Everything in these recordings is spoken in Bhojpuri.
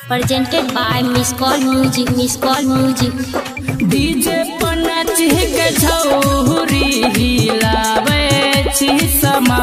Presented by Miss Call Music, Miss Call Music. DJ पर नाच के छौरी हिलावे छी समा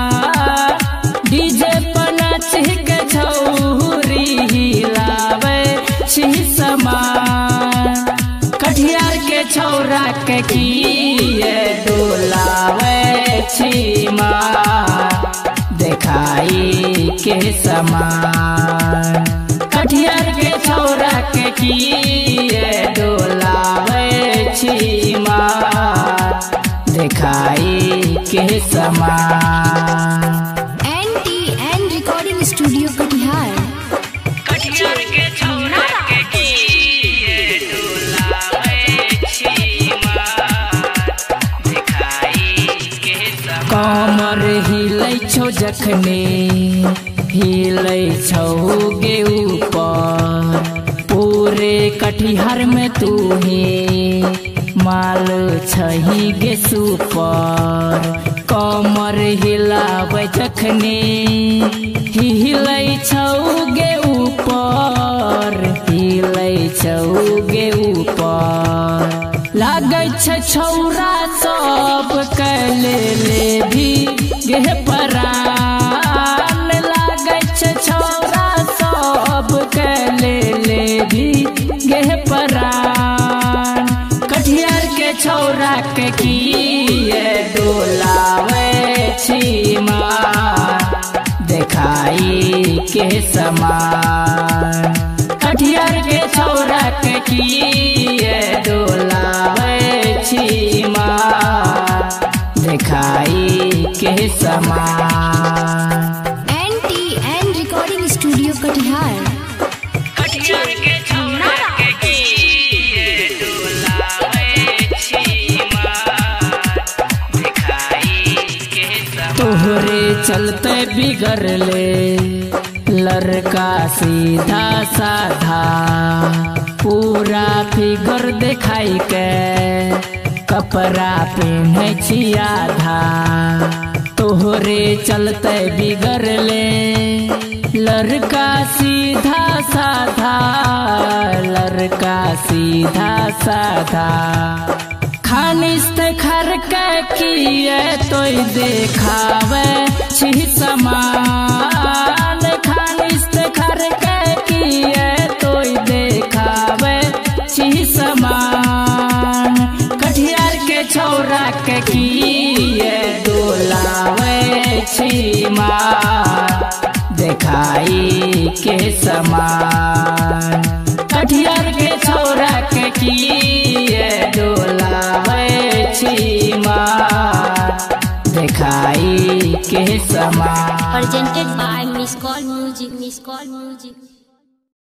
डीजे पर नाच के छौरी हिलावे छी समा कटिहार के छौरा के किए डोलावे छी माँ देखाई के समान कटिहार के छौरा के किए डोलावे छी माँ देखाई के समान NTN Recording Studio Katihar. Katihar के छौरा के किए डोलावे छी माँ देखाई के समान कमर हिलै छौ जखने हिलै छौ गे ऊपर पूरे कटिहार में तू ही माल छही गे सुपर कमर हिलावे जखने हिलै छौ गे ऊपर हिलै छौ गे ऊपर लागै छै छौरा सब कैले ले भी गे परान लागै छै छौरा सब कैले ले भी गे परान कटिहार के छौरा के किए डोलावे छी माँ देखाई के समान कटिहार के छौरा के किए डोलावे छी माँ देखाई के समान NTN Recording Studio Katihar. Katihar के छौरा के किए डोलावे छी माँ देखाई के समान तोहरे चलते बिगड़ले लड़का सीधा साधा पूरा फिगर देखाई के कपड़ा पहने छी आधा तोहरे चलते बिगड़ले लड़का सीधा साधा लड़का सीधा साधा खानिस्त खर के किए तो देखावे छी समान खानिस्त खर के किए तो देखावे छी समान कटिहार के छौरा के किए डोलावे छी माँ देखाई के समान कटिहार के छौरा के किए डोलावे छी माँ देखाई के समान Presented by Miss Call Music, Miss Call Music.